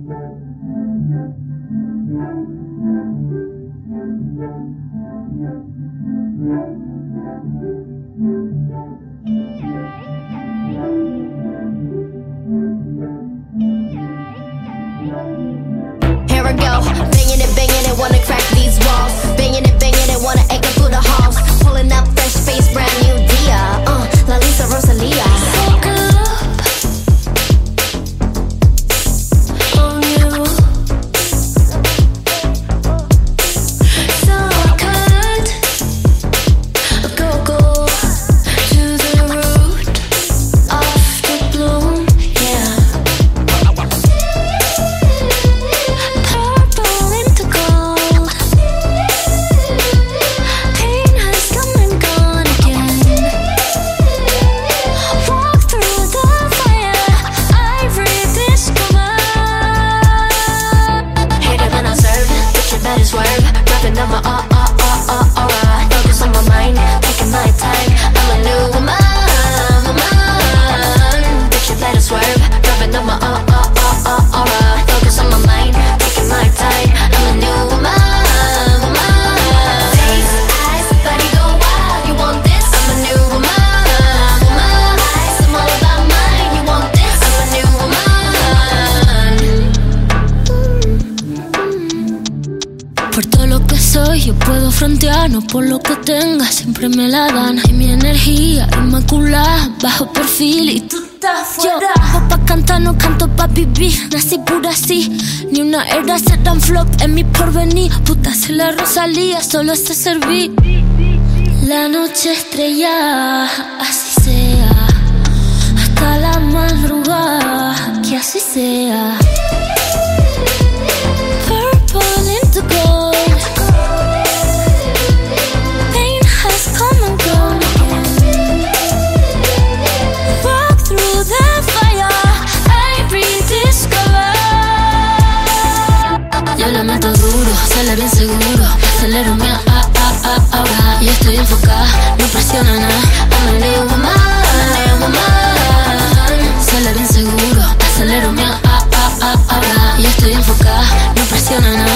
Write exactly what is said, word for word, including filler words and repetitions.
Here I go, banging it, banging it, wanna crack these walls. Banging it, banging it, wanna echo through the halls. Pulling up fresh face, brand new Dia. Uh, La Lisa Rosalia. No por lo que tenga, siempre me la dan. Y mi energía inmaculada, bajo perfil y tú estás fuera. Yo, pa' cantar, no canto pa' vivir. Nací pura así, ni una era se dan flop en mi porvenir. Puta, se la Rosalía, solo sé servir. La noche estrellada, así sea. Hasta la madrugada, que así sea. Purple into gold. Come and go again. Walk through the fire, I rediscover. Yo le meto duro, sale bien seguro. Acelero mi a a a ahora. Y estoy enfocada, no presiona nada. I'm a new woman, I'm a new woman. Sale bien seguro, acelero mi a a a ahora. Y estoy enfocada, no presiona nada.